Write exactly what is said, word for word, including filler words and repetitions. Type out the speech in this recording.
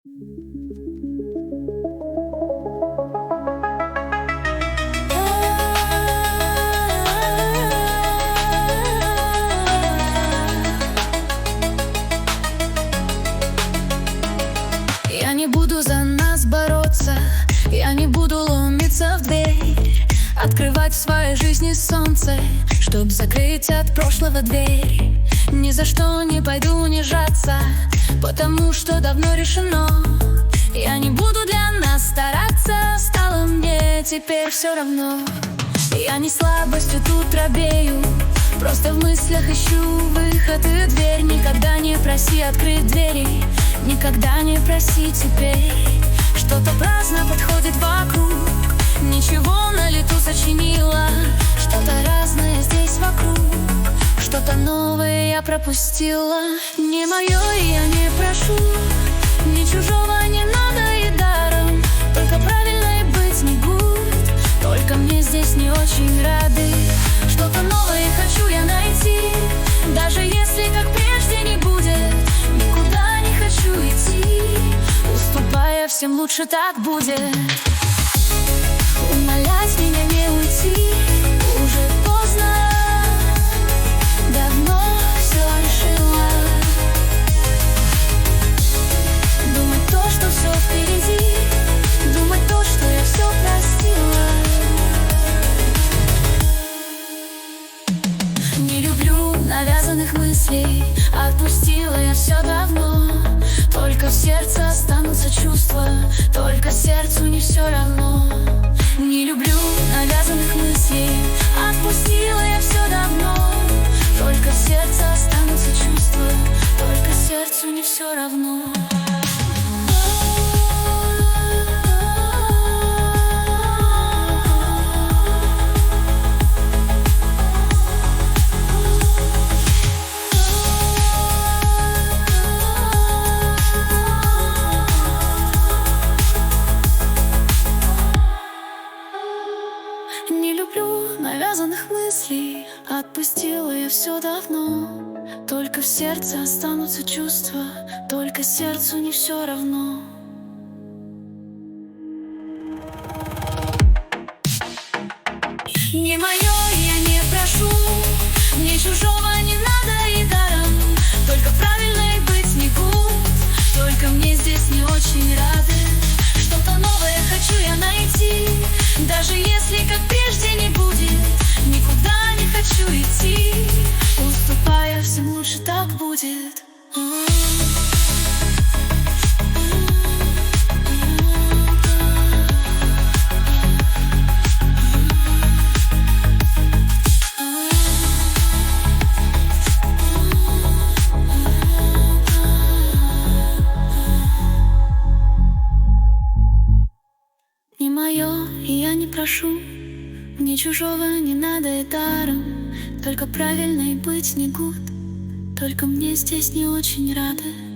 Я не буду за нас бороться, я не буду ломиться в дверь, открывать в своей жизни солнце, чтоб закрыть от прошлого дверь. Ни за что не пойду унижаться, потому что давно решено. Я не буду для нас стараться, стало мне теперь все равно. Я не слабостью тут робею, просто в мыслях ищу выход и дверь. Никогда не проси открыть двери, никогда не проси теперь. Что-то праздно подходит вокруг, ничего на лету сочинила. Что-то разное здесь вокруг, что-то новое я пропустила. Не мое я не прошу, ни чужого не надо и даром. Только правильно и быть не будет, только мне здесь не очень рады. Что-то новое хочу я найти, даже если как прежде не будет. Никуда не хочу идти, уступая всем, лучше так будет. Умолять меня не уйти, уже поздно, давно все решила. Думать то, что все впереди, думать то, что я все простила. Не люблю навязанных мыслей, отпустила я все давно. Только в сердце останутся чувства, только сердцу не все равно. Не люблю навязанных мыслей, отпустила я все давно. Только в сердце останутся чувства, только сердцу не все равно. Не люблю навязанных мыслей, отпустила я все давно. Только в сердце останутся чувства, только сердцу не все равно. Не мое я не прошу, мне чужого не надо и даром. Только правильно и быть не good, только мне здесь не очень рады. Что-то новое хочу я найти, даже если как прежде не будет. Никуда не хочу идти, уступая всем, лучше так будет. Не мое, и я не прошу, мне чужого не надо и даром. Только правильно и быть не good, только мне здесь не очень рады.